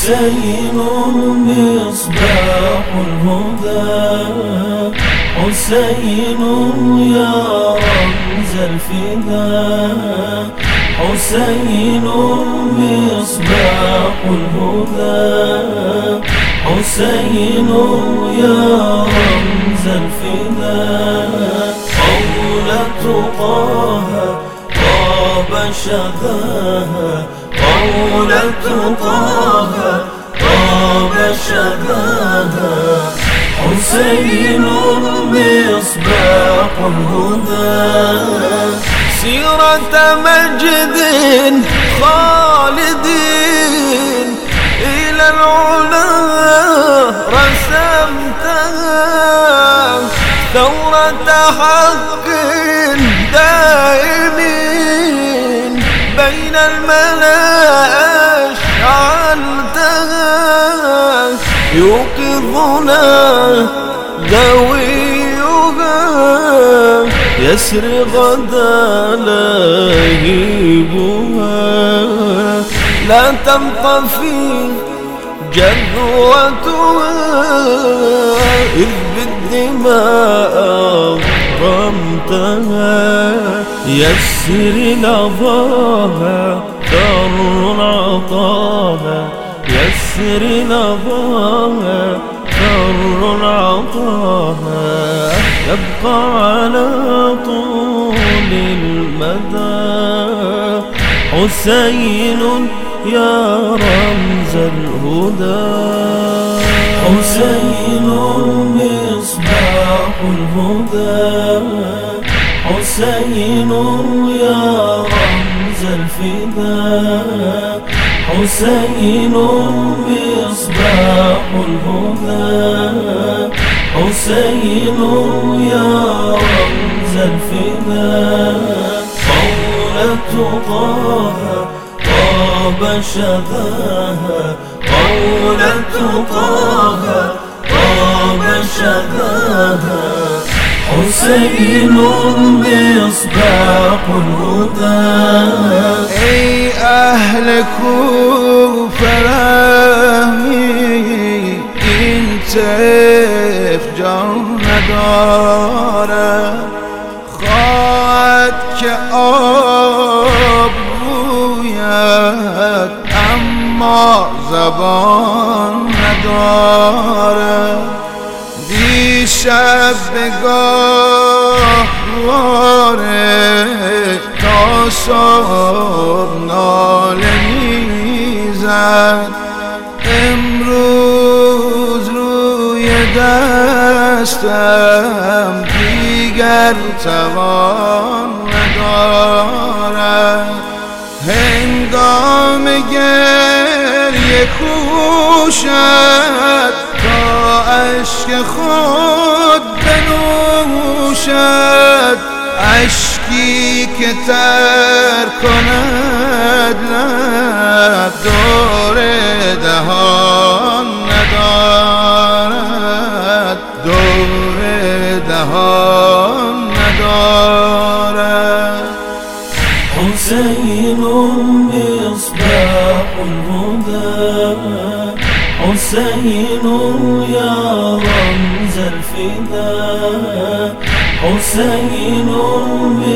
حسين مصباح الهدى، حسين يا رمز الفداء، حسين مصباح الهدى، حسين يا رمز الفداء. قولة طه طاب شذاها، قولة طه طاب شذاها، حسين مصباح الهدى. سيرة مجد خالدين إلى العلا رسمتها، ثورة حق دائمين بين الملا أشعلتها، يوقظنا ذويها يسري غدا لهيبها، لا تنطفي جذوتها إذ بالدماء أغرمتها، يسر لظاها ثر عطاها، يسر لظاها ثر عطاها، يبقى على طول المدى، حسين يا رمز الهدى. حسين مصباح الهدى، حسين يا رمز الفداء، حسين مصباح الهدى، حسين يا رمز الفداء. قولة طه طاب شذاها، قولة طه طاب شذاها، حسين مصباح الهدى. ای اهل کوفه رحمی این طیف جان ندارد، خواهد که آب روید اما زبان ندارد. دیشب به گاهواره تا صبح ناله میزد، امروز روی دستم دیگر توان ندارد. هنگام گریه کوشد تا اشک خود بنوشد، اشکی که تر کند لب دور دهان ندارد، دور دهان ندارد. حسين مصباح الهدى، حسين يا رمز الفداء، حسين